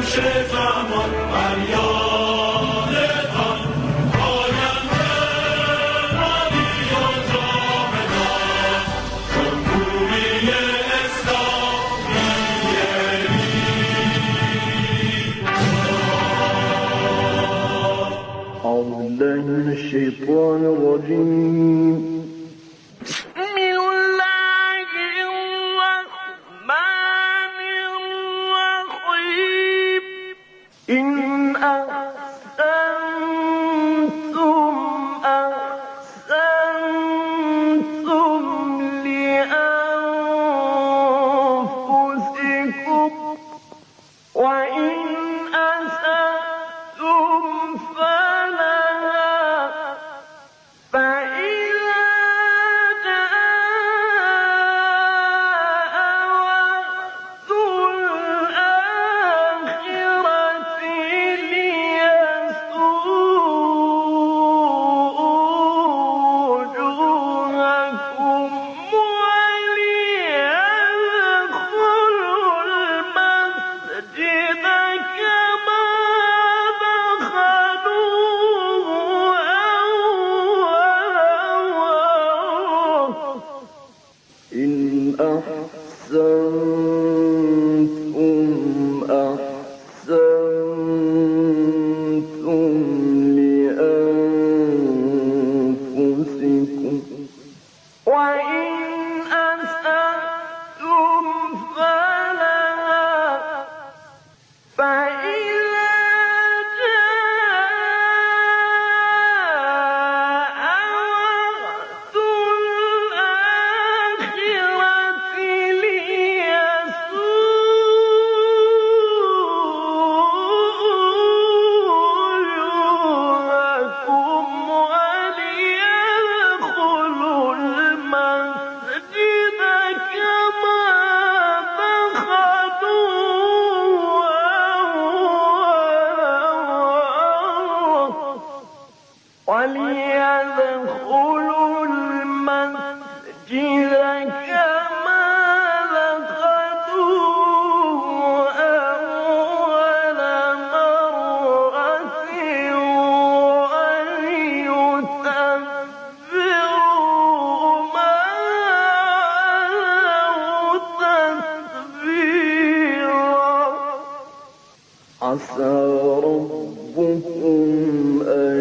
الشيطان الرجيم. بسم الله الرحمن الرحيم. إن أحسنتم أحسنتم لأنفسكم وإن أسأتم فإذا جاء وعد الآخرة ليسوءوا وجوهكم وليدخلوا المسجد كما دخلوه إن أحسنتم أحسنتم لأنفسكم وإن أسأتم فلها فإذا وليدخلوا المسجد كما دخلوه أول مرة وليتبروا ما علوا تتبيرا. عسى ربكم أن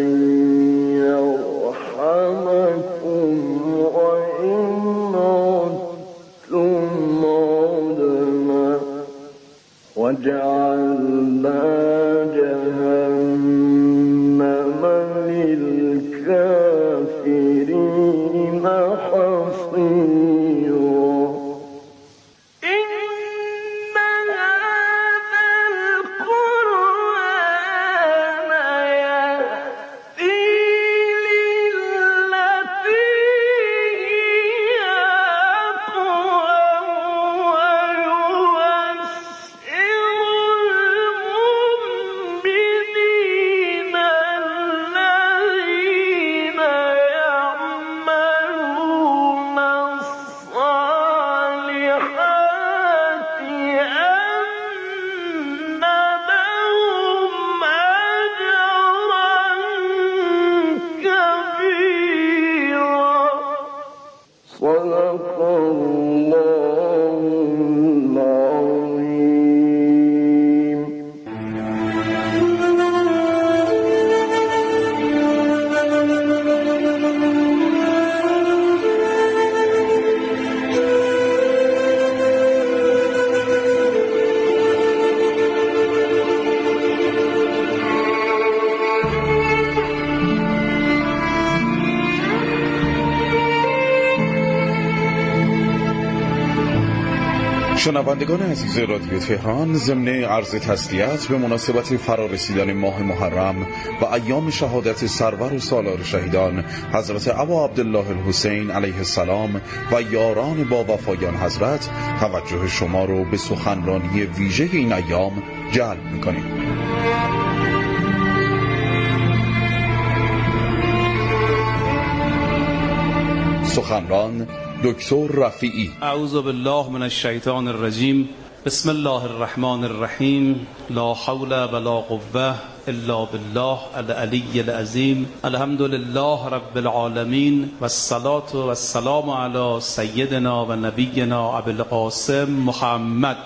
يرحمكم وإن عدتم عدنا وجعلنا جهنم للكافرين حصيرا. صدق الله العظيم. شنوندگان عزیز رادیو تهران، ضمن عرض تسلیت به مناسبت فرارسیدن ماه محرم و ایام شهادت سرور و سالار شهیدان حضرت ابا عبدالله الحسین علیه السلام و یاران با وفایان حضرت توجه شما رو به سخنرانی ویژه این ایام جلب می‌کنیم. سخنران دکتر رفیعی. اعوذ بالله من الشیطان الرجیم. بسم الله الرحمن الرحیم. لا حول ولا قوة الا بالله العلی العظیم. الحمد لله رب العالمین و الصلاة و السلام علی سیدنا و نبینا ابی القاسم محمد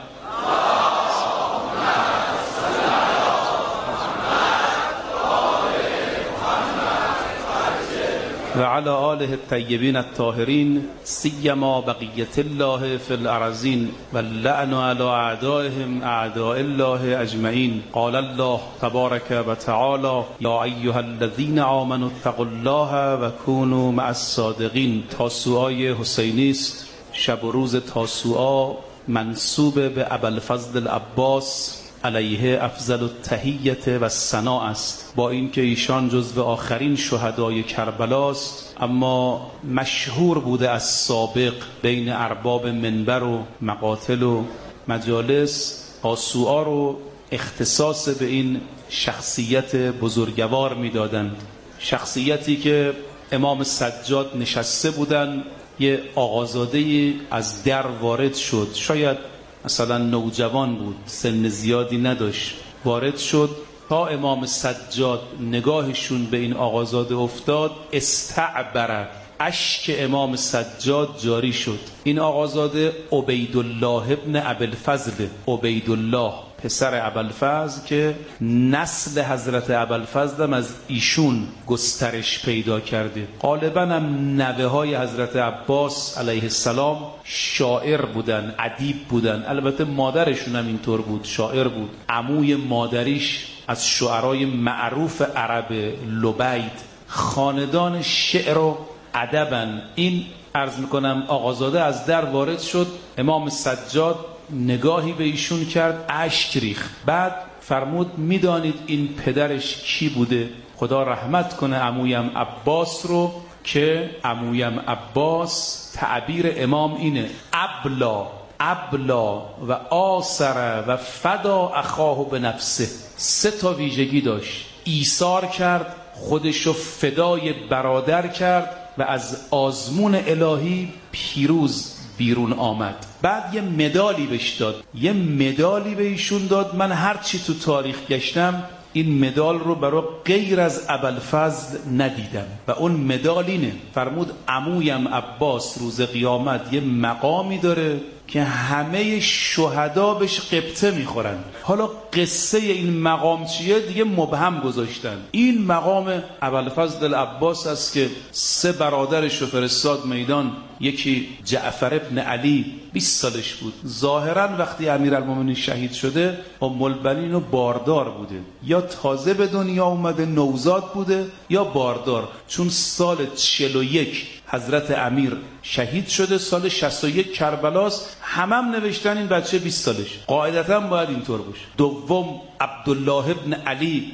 و علی آله الطیبین الطاهرین سیما بقیة الله فی الارضین و اللعن علی اعدائهم اعداء الله اجمعین. قال الله تبارک و تعالی یا ایها الذین آمنوا اتقوا الله و کونوا مع الصادقین. تاسوعای حسینی است. شب و روز تاسوعا منسوب به ابوالفضل العباس علیه افضل التحیت و ثنا است. با اینکه ایشان جزو آخرین شهدای کربلاست، اما مشهور بوده از سابق بین ارباب منبر و مقاتل و مجالس تاسوعا رو اختصاص به این شخصیت بزرگوار میدادند. شخصیتی که امام سجاد نشسته بودند، یه آقازاده از در وارد شد، شاید مثلا نوجوان بود، سن زیادی نداشت، وارد شد. تا امام سجاد نگاهشون به این آقازاده افتاد، استعبر، اشک امام سجاد جاری شد. این آقازاده عبیدالله ابن ابوالفضل، عبیدالله پسر ابوالفضل که نسل حضرت ابوالفضل هم از ایشون گسترش پیدا کرده. غالبا هم نوه های حضرت عباس علیه السلام شاعر بودن، ادیب بودن. البته مادرشون هم اینطور بود، شاعر بود. عموی مادریش از شعرای معروف عرب، لبید، خاندان شعر و ادبن. این عرض میکنم آقازاده از در وارد شد، امام سجاد نگاهی به ایشون کرد، اشک ریخت. بعد فرمود میدانید این پدرش کی بوده؟ خدا رحمت کنه عمویم عباس رو، که عمویم عباس تعبیر امام اینه: ابلا و آثر و فدا اخاه به نفسه. 3 تا ویژگی داشت: ایثار کرد، خودشو فدای برادر کرد و از آزمون الهی پیروز بیرون آمد. بعد یه مدالی بهش داد، یه مدالی به ایشون داد. من هرچی تو تاریخ گشتم این مدال رو برای غیر از ابوالفضل ندیدم و اون مدال اینه. فرمود عمویم عباس روز قیامت یه مقامی داره که همه شهدا بهش قبطه میخورن. حالا قصه این مقام چیه دیگه مبهم گذاشتن. این مقام ابوالفضل العباس است که 3 برادرش رو فرستاد میدان. یکی جعفر ابن علی 20 سالش بود. ظاهرا وقتی امیرالمومنین شهید شده ام البنین و باردار بوده، یا تازه به دنیا اومده نوزاد بوده یا باردار، چون سال 41 حضرت امیر شهید شده، سال 61 کربلاست. همم نوشتن این بچه 20 سالش، قاعدتا باید اینطور باشه. دوم عبدالله ابن علی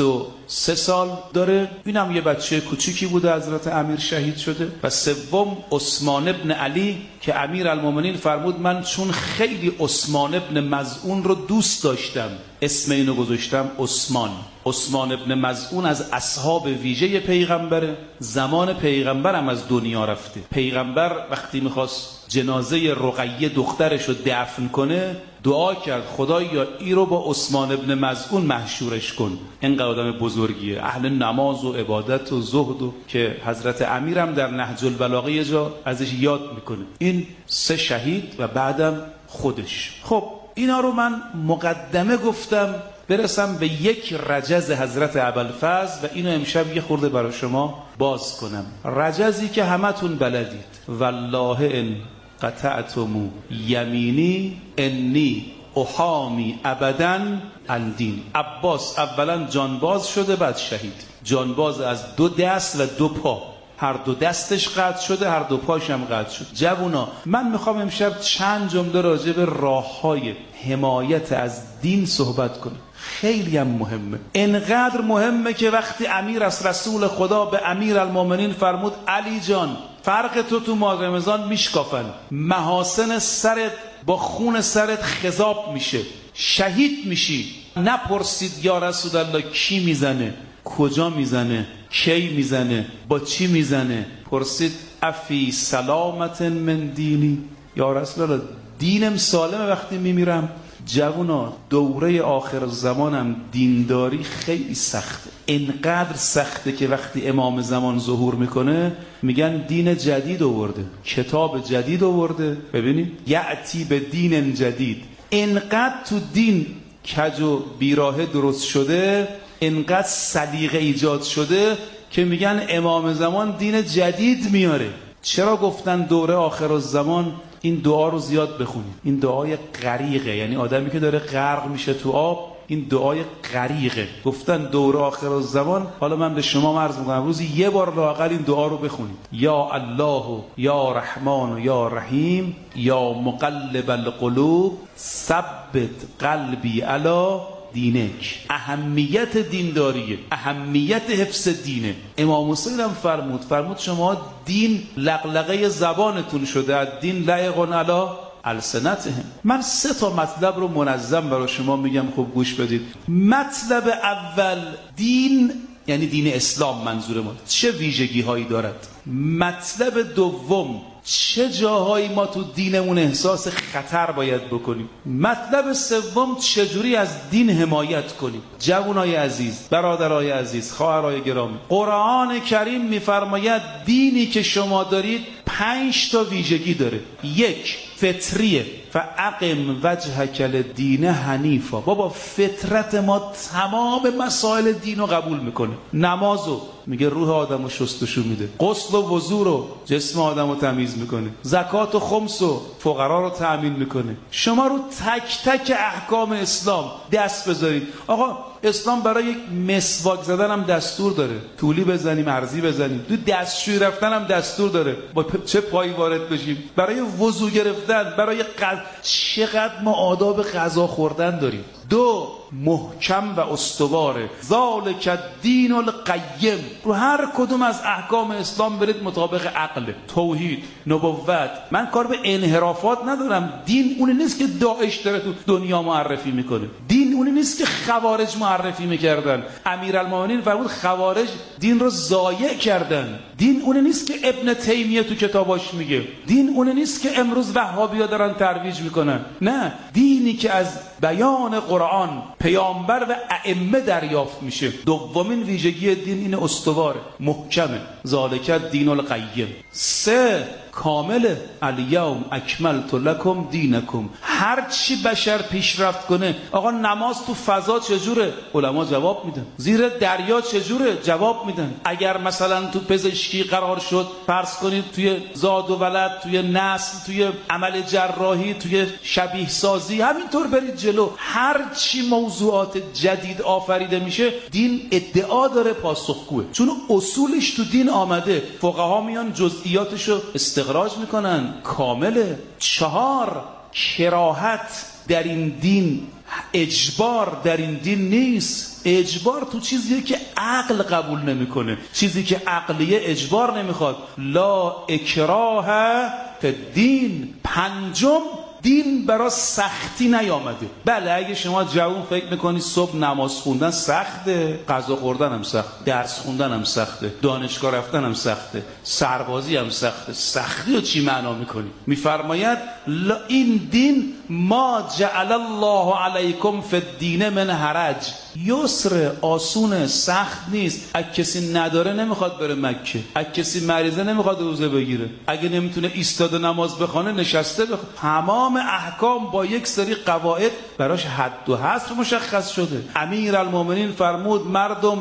23 سال داره، اینم یه بچه کوچیکی بوده حضرت امیر شهید شده. و سوم عثمان ابن علی که امیرالمومنین فرمود من چون خیلی عثمان ابن مظعون رو دوست داشتم اسم اینو گذاشتم عثمان. عثمان ابن مظعون از اصحاب ویژه پیغمبره، زمان پیغمبر هم از دنیا رفته. پیغمبر وقتی میخواست جنازه رقیه دخترش رو دفن کنه دعا کرد خدایا این رو با عثمان ابن مظعون محشورش کن. اینقدر آدم بزرگیه، اهل نماز و عبادت و زهد و که حضرت امیرم در نهج البلاغه یه جا ازش یاد میکنه. این 3 شهید و بعدم خودش. خب اینا رو من مقدمه گفتم برسم به یک رجز حضرت ابوالفضل و اینو امشب یه خورده برای شما باز کنم. رجزی که همتون بلدید: والله ان قطعتم یمینی انی احامی ابدا عن دین. عباس اولا جانباز شده، بعد شهید. جانباز از 2 دست و 2 پا، هر 2 دستش قطع شده، هر 2 پاش هم قطع شد. جوونا من میخوام امشب چند جمله راجع به راههای حمایت از دین صحبت کنم. خیلی هم مهمه، انقدر مهمه که وقتی امیر از رسول خدا به امیرالمومنین فرمود علی جان فرق تو ماه رمضان میشکافن، محاسن سرت با خون سرت خضاب میشه، شهید میشی. نپرسید یا رسول الله کی میزنه، کجا میزنه، کی میزنه، با چی میزنه. پرسید افی سلامت من دینی، یا رسول الله دینم سالمه وقتی میمیرم. جوونا دوره آخر زمانم دینداری خیلی سخته، اینقدر سخته که وقتی امام زمان ظهور میکنه میگن دین جدید آورده، کتاب جدید آورده. ببینید یأتی به دین جدید، اینقدر تو دین کج و بیراه درست شده، اینقدر سلیقه ایجاد شده که میگن امام زمان دین جدید میاره. چرا گفتن دوره آخر الزمان این دعا رو زیاد بخونید؟ این دعای غریقه، یعنی آدمی که داره غرق میشه تو آب، این دعای غریقه. گفتن دوره آخر الزمان. حالا من به شما عرض میکنم روزی یه بار لااقل این دعا رو بخونید: یا الله یا رحمان یا رحیم یا مقلب القلوب ثبت قلبی علی دینک. اهمیت دینداریه، اهمیت حفظ دینه. امام حسین هم فرمود شما دین لقلقه زبانتون شده، از دین لایق علی السنتهم. من 3 مطلب رو منظم برای شما میگم، خوب گوش بدید. مطلب اول، دین یعنی دین اسلام منظور ما چه ویژگی هایی دارد. مطلب دوم، چه جاهایی ما تو دینمون احساس خطر باید بکنیم. مطلب سوم، چجوری از دین حمایت کنیم. جوانای عزیز، برادرای عزیز، خواهرای گرامی، قرآن کریم میفرماید دینی که شما دارید 5 ویژگی داره. 1 فطریه، فاقم وجهک للدین حنیفا. بابا فطرت ما تمام مسائل دین رو قبول میکنه. نمازو میگه روح آدمو شستشو میده، غسل و وضو رو جسم آدمو تمیز میکنه، زکات و خمس و فقرا رو تأمین میکنه. شما رو تک تک احکام اسلام دست بذارید. آقا اسلام برای یک مسواک زدن هم دستور داره، طولی بزنیم عرضی بزنیم. تو دستشویی رفتن هم دستور داره، با چه پایی وارد بشیم. برای وضو گرفتن، برای چقدر ما آداب غذا خوردن داریم. 2 محکم و استواره، ذالک الدین القیم. رو هر کدوم از احکام اسلام برید مطابق عقل، توحید، نبوت. من کار به انحرافات ندارم. دین اون نیست که داعش داره تو دنیا معرفی میکنه، دین اون نیست که خوارج معرفی میکردن. امیرالمومنین فرمود خوارج دین رو ضایع کردن. دین اون نیست که ابن تیمیه تو کتاباش میگه، دین اون نیست که امروز وهابی‌ها دارن ترویج میکنن. نه، دینی که از بیان قرآن، پیامبر و ائمه دریافت میشه. دومین ویژگی دین این استواره، محکمه، ذالک الدین القیم. 3 کامل، الیوم اکملت لکم دینکم. هر چی بشر پیشرفت کنه، آقا نماز تو فضا چجوره؟ علما جواب میدن. زیر دریا چجوره؟ جواب میدن. اگر مثلا تو پزشکی قرار شد، فرض کنید توی زاد و ولد، توی نسل، توی عمل جراحی، توی شبیه سازی، همینطور برید جلو. هر چی موضوعات جدید آفریده میشه، دین ادعا داره پاسخگوه، چون اصولش تو دین آمده. فقها میان جزئیاتشو استخراج میکنن، کامله. 4 کراهت در این دین، اجبار در این دین نیست. اجبار تو چیزیه که عقل قبول نمیکنه، چیزی که عقلیه اجبار نمیخواد. لا اکراه فی الدین. 5 دین برای سختی نیامده. بله اگه شما جوون فکر میکنی صبح نماز خوندن سخته، غذا خوردن هم سخته، درس خوندن هم سخته، دانشگاه رفتن هم سخته، سربازی هم سخته. سختی رو چی معنا میکنی؟ میفرماید این دین ما جعل الله علیکم فی الدین من حرج. یسر، آسونه، سخت نیست. اگه کسی نداره نمیخواد بره مکه، اگه کسی مریضه نمیخواد روزه بگیره، اگه نمیتونه ایستاده نماز بخونه نشسته بخونه. تمام احکام با یک سری قواعد براش حد و حصر مشخص شده. امیرالمومنین فرمود مردم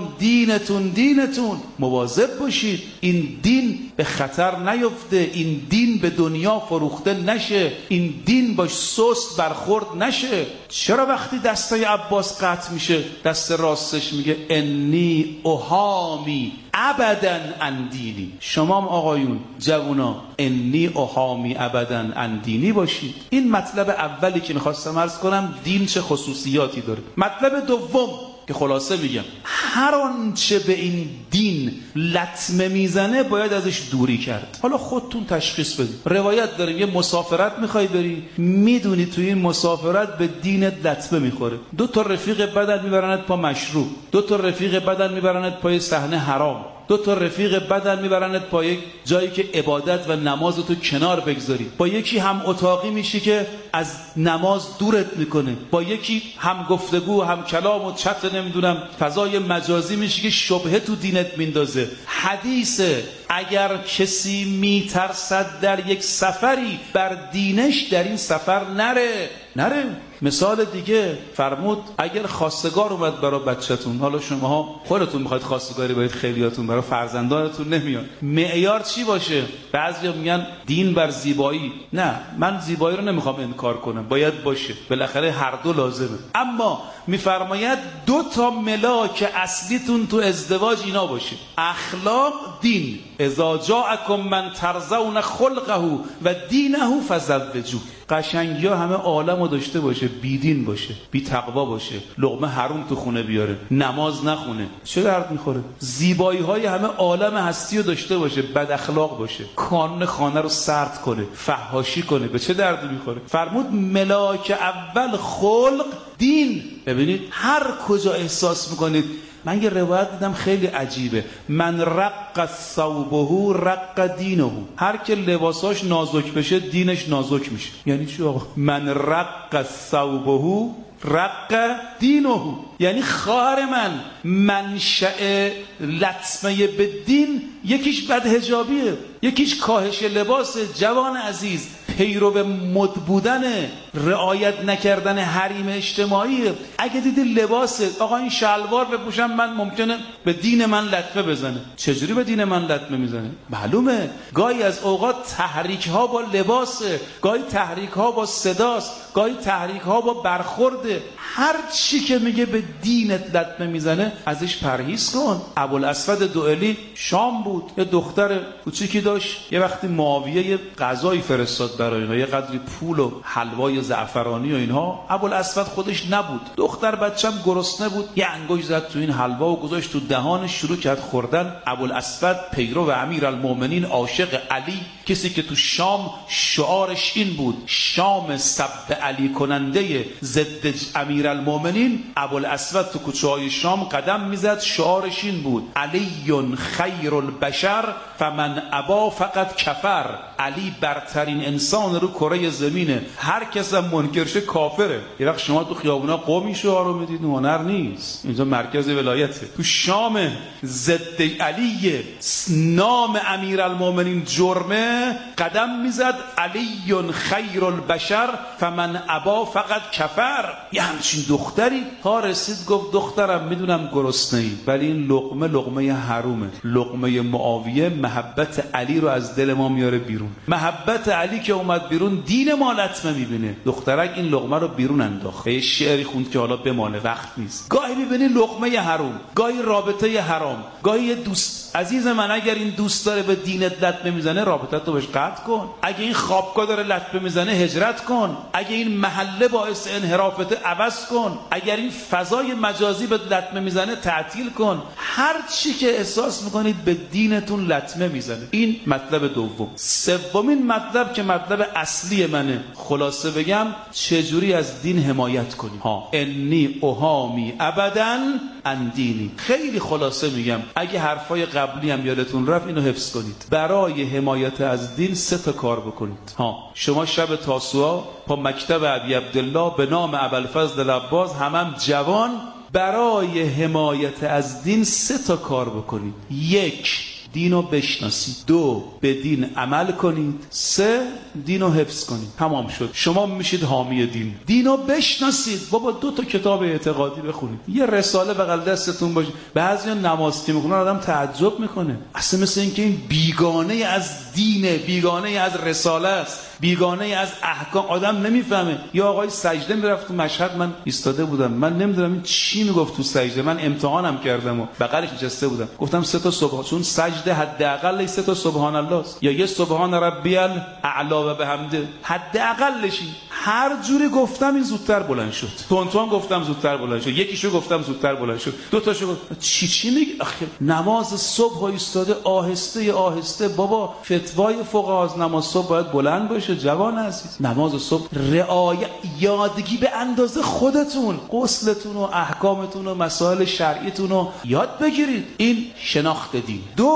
دینتون مواظب باشید، این دین به خطر نیفته، این دین به دنیا فروخته نشه، این دین باش سست برخورد نشه. چرا وقتی دستای عباس قطع میشه دست راستش میگه انی احامی ابدا عن دینی؟ شما هم آقایون جوونا انی احامی ابدا عن دینی باشید. این مطلب اولی که میخواستم عرض کنم، دین چه خصوصیاتی داره. مطلب دوم که خلاصه میگم، هر آنچه به این دین لطمه میزنه باید ازش دوری کرد. حالا خودتون تشخیص بدید. روایت داریم یه مسافرت میخوای بری، میدونی توی این مسافرت به دینت لطمه میخوره، 2 رفیق بدن میبرنت پا مشروب، 2 رفیق بدن میبرنت پای صحنه حرام، 2 رفیق بدن میبرنت پای جایی که عبادت و نماز تو کنار بگذاری، با یکی هم اتاقی میشی که از نماز دورت میکنه، با یکی هم گفتگو هم کلام و چت نمیدونم فضای مجازی میشه که شبهه تو دینت میندازه. حدیثه اگر کسی میترسد در یک سفری بر دینش در این سفر نره. مثال دیگه فرمود اگر خواستگار اومد برای بچه‌تون، حالا شماها خودتون میخواید خواستگاری برید، خیلیاتون برای فرزندانتون نمیاد، معیار چی باشه؟ بعضیا میگن دین بر زیبایی. نه، من زیبایی رو نمیخوام انکار کنم، باید باشه، بالاخره هر دو لازمه. اما میفرماید 2 تا ملاک اصلیتون تو ازدواج اینا باشه: اخلاق، دین. اذا جاءکم من ترضون خلقه و دینه فزوجوه. قشنگی ها همه عالمو داشته باشه، بیدین باشه، بی تقوا باشه، لقمه حروم تو خونه بیاره، نماز نخونه، چه درد میخوره؟ زیبایی های همه عالم هستی رو داشته باشه، بد اخلاق باشه، کانون خانه رو سرد کنه، فحاشی کنه، به چه دردی میخوره؟ فرمود ملاک اول خلق، دین. ببینید هر کجا احساس میکنید، من یه روایت دیدم خیلی عجیبه: من رق ثوبه رق دینه. هر که لباساش نازک بشه دینش نازک میشه. یعنی چی آقا؟ من رق ثوبه رق دینه، یعنی خواهر من منشأ لطمه به دین یکیش بدحجابیه، یکیش کاهش لباس. جوان عزیز، پیرو مد بودن، رعایت نکردن حریم اجتماعی. اگه دیدی لباس آقا این شلوار بپوشم من ممکنه به دین من لطمه بزنه. چجوری به دین من لطمه میزنه؟ معلومه گاهی از اوقات تحریک ها با لباسه، گاهی تحریک ها با صداست، گاهی تحریک ها با برخورده. هر چی که میگه به دینت لطمه میزنه ازش پرهیز کن. ابوالاسود دؤلی شام بود، یه دختر کوچیکی داشت، یه وقتی معاویه یه غذایی فرستاد برای اینا، یه قدری پول و حلوای زعفرانی و اینها. ابوالاسود خودش نبود، دختر بچم گرسنه بود، یه انگوش زد تو این حلوا و گذاشت تو دهانش، شروع کرد خوردن. ابوالاسود پیرو و امیرالمومنین، عاشق علی، کسی که تو شام شعارش این بود: شام سب علی کننده ضد امیرالمومنین. ابوالاسود تو کوچه‌های شام قدم میزد، شعارش این بود: علی خیر البشر فمن ابا فقط کفر. علی برترین انسان رو کره زمینه، هر کس هم منکر شه کافره. یه وقت شما تو خیابونا قومی شعار رو میدید، هنر نیست، اینجا مرکز ولایته. تو شام ضد علی، نام امیرالمومنین جرمه، قدم میزد: علی خیر البشر فمن ابا فقط کفر. یه همچین دختری ها رسید گفت دخترم میدونم گرسنه‌ای ولی این لقمه حرومه، لقمه معاویه محبت علی رو از دل ما میاره بیرون. محبت علی که اومد بیرون دین ما لطمه میبینه. دخترک این لقمه رو بیرون انداخت، یه شعری خوند که حالا بماله، وقت نیست. گاهی میبینی لقمه حروم، گاهی رابطه حرام، گاهی یه دوست. عزیز من اگر این دوست داره به دینت لطمه میزنه، رابطت رو بهش قطع کن. اگه این خوابگاه داره لطمه میزنه، هجرت کن. اگه این محله باعث انحرافت، عوض کن. اگر این فضای مجازی به لطمه میزنه، تعطیل کن. هر چی که احساس میکنید به دینتون لطمه میزنه. این مطلب دوم. سومین مطلب که مطلب اصلی منه، خلاصه بگم چجوری از دین حمایت کنیم. انی احامی ابدا عن دینی. خیلی خلاصه میگم، اگه حرفای قبلی هم یادتون رفت اینو حفظ کنید. برای حمایت از دین 3 تا کار بکنید. شما شب تاسوعا با مکتب ابی عبدالله به نام ابوالفضل العباس، هم جوان، برای حمایت از دین 3 تا کار بکنید. 1. دینو بشناسید. 2. به دین عمل کنید. 3. دینو حفظ کنید. تمام شد، شما میشید حامی دین. دینو بشناسید. بابا 2 تا کتاب اعتقادی بخونید، یه رساله بغل دستتون باشه. بعضیا نماز که میخونن آدم تعجب میکنه، اصلا مثل اینکه این بیگانه از دینه، بیگانه از رساله است، بیگانه از احکام. آدم نمیفهمه. یا آقای سجده میرفت تو مشهد، من ایستاده بودم، من نمیدونم این چی میگفت تو سجده، من امتحانم کردم و بغلش نشسته بودم، گفتم 3 تا سبحان، چون سجده حداقل 3 تا سبحان الله است، یا یه سبحان ربی الاعلی و بحمده، حداقلش. هر جوری گفتم این زودتر بلند شد، تونتون گفتم زودتر بلند شد، یکیشو گفتم زودتر بلند شد، 2 تاشو گفتم. چی میگی آخه؟ نماز صبح ایستاده آهسته آهسته. بابا فتوای فقها از نماز صبح باید بلند باشه. جوان عزیز، نماز صبح رعایت، یادگی به اندازه خودتون، غسلتون و احکامتون و مسائل شرعیتون رو یاد بگیرید. این شناخت دین. 2.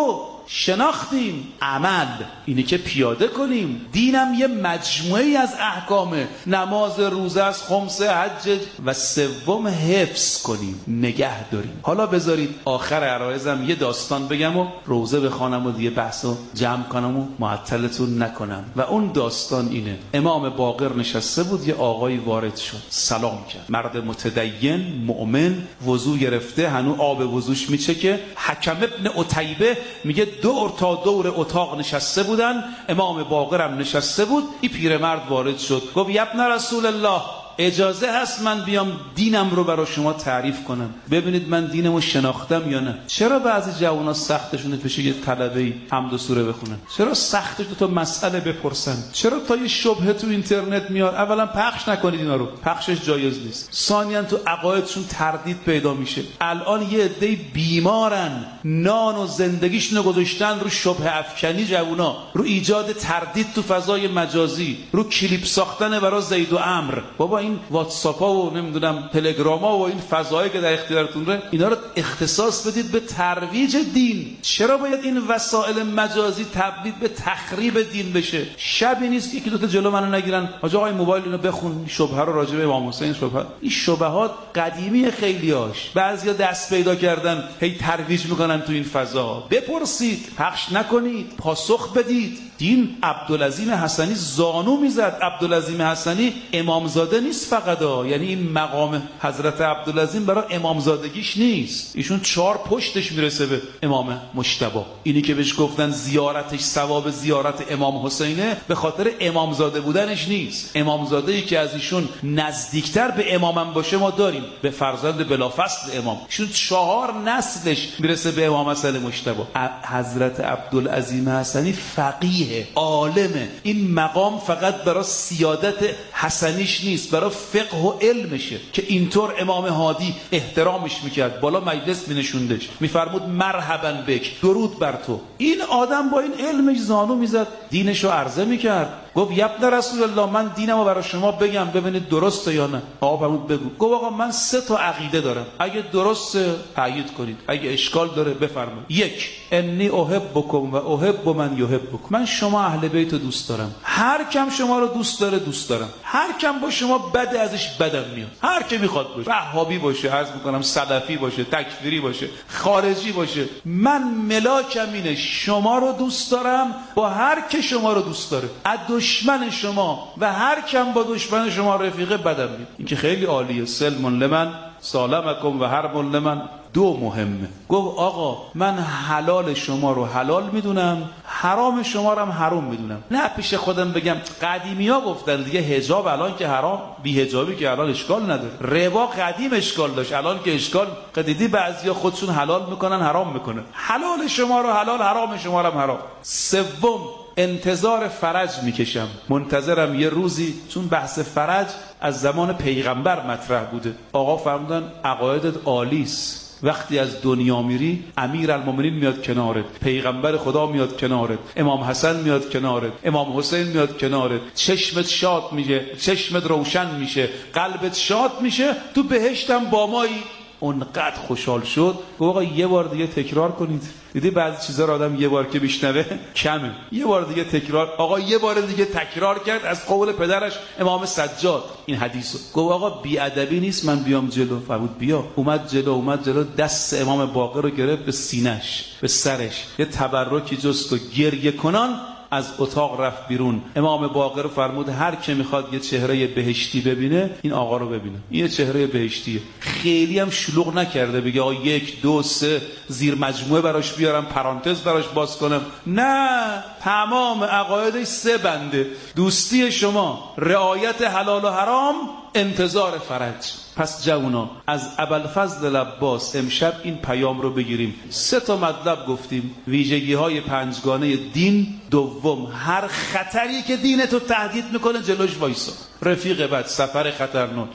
شناختیم. عمل اینه که پیاده کنیم. دینم یه مجموعه از احکامه. نماز، روزه است، خمس، حج و سوم حفظ کنیم، نگه داریم. حالا بذارید آخر عرایزم یه داستان بگم و روزه بخوانم و دیگه بحثو جمع کنم و معطلتون نکنم. و اون داستان اینه: امام باقر نشسته بود، یه آقای وارد شد، سلام کرد. مرد متدین مؤمن، وضو گرفته، هنوز آب وضوش میچکه. حکم ابن عتیبه میگه دور تا دور اتاق نشسته بودن، امام باقر هم نشسته بود. این پیرمرد وارد شد، گفت یا ابن رسول الله، اجازه هست من بیام دینم رو برای شما تعریف کنم، ببینید من دینمو شناختم یا نه. چرا بعضی جوونا سختشونه پیش یه طلبه‌ای حمد و سوره بخونن؟ چرا سختش دو تا مسئله بپرسن؟ چرا تا یه شبهه تو اینترنت میاد اولا پخش نکنید اینا رو، پخشش جایز نیست. ثانیاً تو عقایدشون تردید پیدا میشه. الان یه عده بیمارن، نان و زندگیشونو گذاشتن رو شبهه افکنی، جوونا رو ایجاد تردید تو فضای مجازی، رو کلیپ ساختن برای زید و عمرو. بابا این واتساپا و نمیدونم تلگراما و این فضایی که در اختیارتونه، اینا رو اختصاص بدید به ترویج دین. چرا باید این وسایل مجازی تبدیل به تخریب دین بشه؟ شبی نیست یکی دو تا جلو منو نگیرن، آقا آقای موبایل اینو بخون، شبهه رو راجع به امام حسین شبهه. این شبهات قدیمی خیلیاش، بعضیا دست پیدا کردن هی ترویج میکنن تو این فضا. بپرسید، پخش نکنید، پاسخ بدید. دین عبدالعظیم حسنی زانو میزد. عبدالعظیم حسنی امامزاده نیست فقط، یعنی این مقام حضرت عبدالعظیم برای امامزادگیش نیست، ایشون 4 پشتش میرسه به امام مجتبی. اینی که بهش گفتن زیارتش ثواب زیارت امام حسینه، به خاطر امامزاده بودنش نیست. امامزاده‌ای که از ایشون نزدیکتر به امامم باشه ما داریم، به فرزند بلافصل امام. ایشون 4 نسلش میرسه به امام حسن مجتبی. حضرت عبدالعظیم حسنی فقیه، عالمه. این مقام فقط برای سیادت حسنیش نیست، برای فقه و علمشه که اینطور امام هادی احترامش میکرد، بالا مجلس مینشوندش، میفرمود مرحبا بک، درود بر تو. این آدم با این علمش زانو میزد، دینشو عرضه میکرد. گفت یا ابن رسول الله، من دینمو برای شما بگم ببینید درسته یا نه. آقا فرمود بگو. گفت آقا من 3 تا عقیده دارم، اگه درسته تایید کنید، اگه اشکال داره بفرمایید. 1 انی احبکم و احب من یحبکم، من شما اهل بیت رو دوست دارم، هر کم شما رو دوست داره دوست دارم، هر کم با شما بد ازش بدم میاد، هر کی میخواد باشه، وهابی باشه، عرض میکنم سلفی باشه، تکفیری باشه، خارجی باشه، من ملاکم اینه شما رو دوست دارم با هر کی شما رو دوست داره. دشمن شما و هر کم با دشمن شما رفیقه بدم میاد. این که خیلی عالیه. سلم لمن سالمکم و حرب لمن. 2 مهمه. گفت آقا من حلال شما رو حلال میدونم، حرام شما رو هم حرام میدونم. نه پیش خودم بگم قدیمیا گفتن دیگه حجاب الان که حرام، بی حجابی که الان اشکال نداره. ربا قدیم اشکال داشت، الان که اشکال قدیدی بعضیا خودشون حلال میکنن حرام میکنن. حلال شما رو حلال، حرام شما رو هم حرام. 3 انتظار فرج میکشم، منتظرم یه روزی، چون بحث فرج از زمان پیغمبر مطرح بوده. آقا فرمودن عقایدت عالیست، وقتی از دنیا میری امیرالمومنین میاد کنارت، پیغمبر خدا میاد کنارت، امام حسن میاد کنارت، امام حسین میاد کنارت، چشمت شاد میشه، چشمت روشن میشه، قلبت شاد میشه، تو بهشتم با مایی. اونقدر خوشحال شد. گفت آقا یه بار دیگه تکرار کنید. دیدی بعضی چیزا رو آدم یه بار که بشنوه کمه، یه بار دیگه تکرار. آقا یه بار دیگه تکرار کرد از قول پدرش امام سجاد این حدیثو. گفت آقا بی ادبی نیست من بیام جلو. فرمود بیا. اومد جلو، دست امام باقر رو گرفت به سینش، به سرش، یه تبرکی جست و گریه کنان از اتاق رفت بیرون. امام باقر فرمود هر که میخواد یه چهره بهشتی ببینه این آقا رو ببینه، این چهره بهشتیه. خیلی هم شلوغ نکرده بگه آقا 1 2 3 زیر مجموعه براش بیارم، پرانتز براش باز کنم. نه، تمام عقایدش 3 بنده: دوستی شما، رعایت حلال و حرام، انتظار فرج. پس جوونا از ابوالفضل عباس امشب این پیام رو بگیریم. 3 تا مطلب گفتیم: ویژگی‌های 5گانه دین. 2 هر خطری که دینتو تهدید میکنه جلوش وایسا، رفیق بد، سفر خطرناک.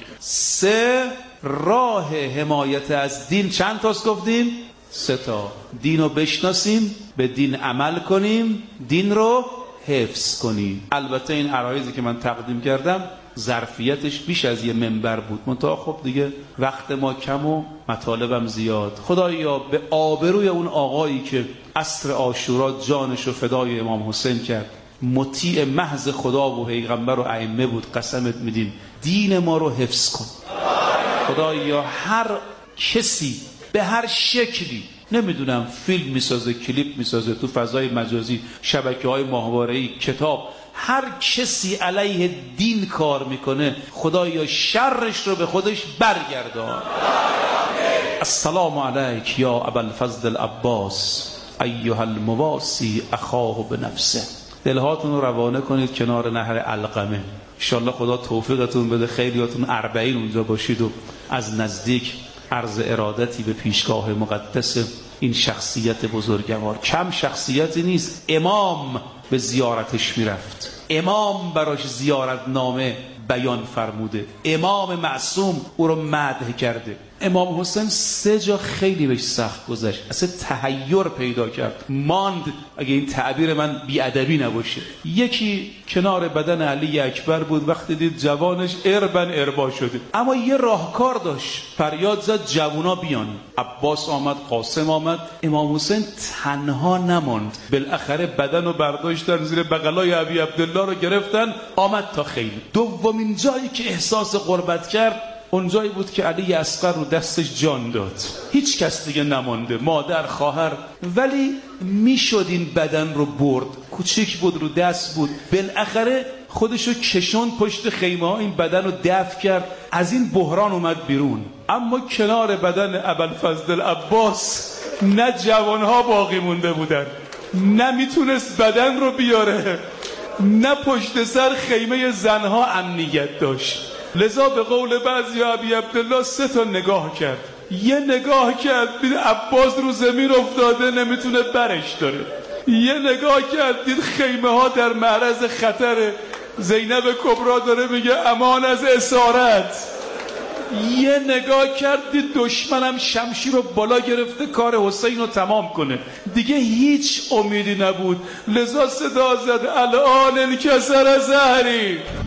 3 راه حمایت از دین. چند تاست گفتیم؟ 3 تا. دین رو بشناسیم، به دین عمل کنیم، دین رو حفظ کنیم. البته این عرایضی که من تقدیم کردم ظرفیتش بیش از یه منبر بود. منتها خب دیگه وقت ما کم و مطالبم زیاد. خدایا به آبروی اون آقایی که عصر عاشورا جانشو فدای امام حسین کرد، مطیع محض خدا و پیغمبر و ائمه بود، قسمت میدیم دین ما رو حفظ کن. خدایا هر کسی به هر شکلی، نمیدونم فیلم میسازه، کلیپ میسازه، تو فضای مجازی، شبکه‌های ماهواره‌ای، کتاب، هر کسی علیه دین کار میکنه، خدایا شرش رو به خودش برگردان. السلام علیک یا ابوالفضل العباس ایها المواسی اخاه بنفسه. دلهاتون رو روانه کنید کنار نهر علقمه. انشالله خدا توفیقتون بده، خیلیاتون 40 اونجا باشید و از نزدیک عرض ارادتی به پیشگاه مقدس این شخصیت بزرگوار. کم شخصیتی نیست. امام به زیارتش میرفت، امام براش زیارتنامه بیان فرموده، امام معصوم او رو مدح کرده. امام حسین 3 جا خیلی بهش سخت گذشت، اصلا تحیر پیدا کرد، ماند، اگه این تعبیر من بیادبی نباشه. یکی کنار بدن علی اکبر بود، وقتی دید جوانش اربا شده، اما یه راهکار داشت، فریاد زد جوونا بیان. عباس آمد، قاسم آمد، امام حسین تنها نماند، بالاخره بدن رو برداشتن زیر بغلای ابی عبدالله رو گرفتن، آمد تا خیمه. دومین جایی که احساس غربت کرد اونجایی بود که علی اصغر رو دستش جان داد، هیچ کس دیگه نمانده، مادر، خواهر، ولی میشد این بدن رو برد، کوچیک بود، رو دست بود، بالاخره خودشو کشون پشت خیمه ها، این بدن رو دفن کرد، از این بحران اومد بیرون. اما کنار بدن ابوالفضل العباس نه جوانها باقی مونده بودن، نه میتونست بدن رو بیاره، نه پشت سر خیمه زنها امنیت داشت. لذا به قول بعضی ابی عبدالله 3 نگاه کرد. یه نگاه کرد دید عباس رو زمین افتاده، نمیتونه برش داره. یه نگاه کرد دید خیمه ها در معرض خطر، زینب کبرا داره میگه امان از اسارت. یه نگاه کرد دید دشمنم شمشیر رو بالا گرفته کار حسین رو تمام کنه، دیگه هیچ امیدی نبود. لذا صدا زد الان انکسر زهری.